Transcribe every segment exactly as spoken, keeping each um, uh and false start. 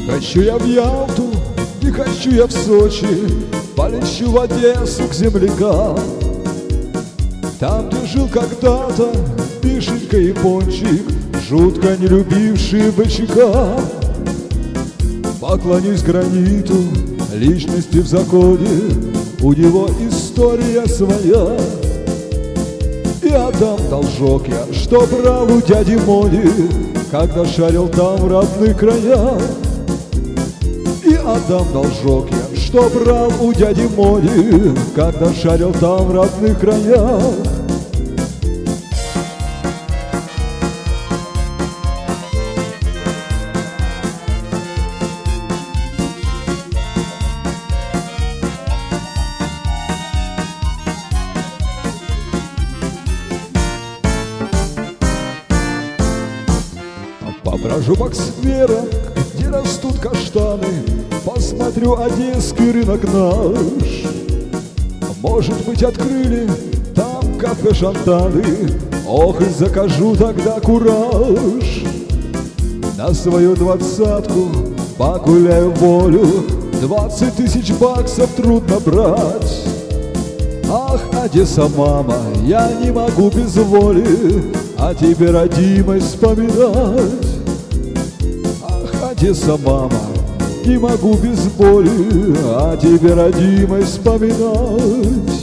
Хочу я в Ялту, не хочу я в Сочи, полечу в Одессу к землякам. Там, где жил когда-то Мишенька Япончик, жутко не любивший бычка. Поклонюсь граниту, личности в законе, у него история своя. И отдам должок я, что брал у дяди Мони, когда шарил там в родных краях. И отдам должок я, что брал у дяди Мони, когда шарил там в родных краях. Поброжу по скверам, где растут каштаны, посмотрю одесский рынок наш. Может быть, открыли там кафе-шантаны, ох, и закажу тогда кураж. На свою двадцатку погуляю в волю, двадцать тысяч баксов трудно брать. Ах, Одесса, мама, я не могу без воли о тебе, родимой, вспоминать. Одесса, мама, не могу без боли о тебе, родимой, вспоминать.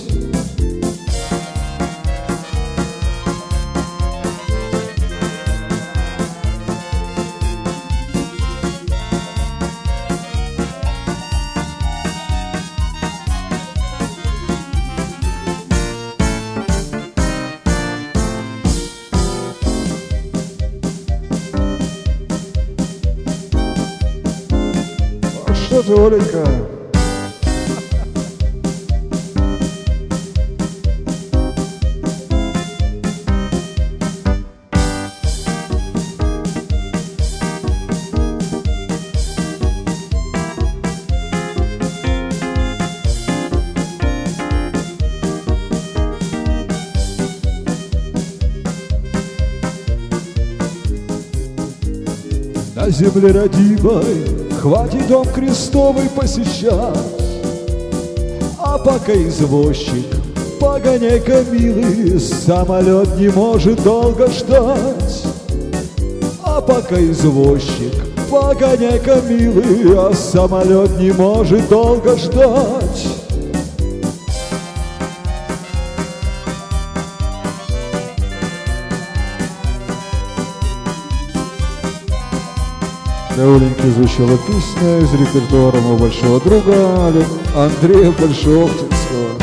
Что ты, Оленька? На земле родимой хватит дом крестовый посещать. А пока извозчик, погоняй-ка, милый, самолет не может долго ждать. А пока извозчик, погоняй-ка, милый, а самолет не может долго ждать. Для Оленьки звучала песня из репертуара моего большого друга Андрея Большого-Оптинского.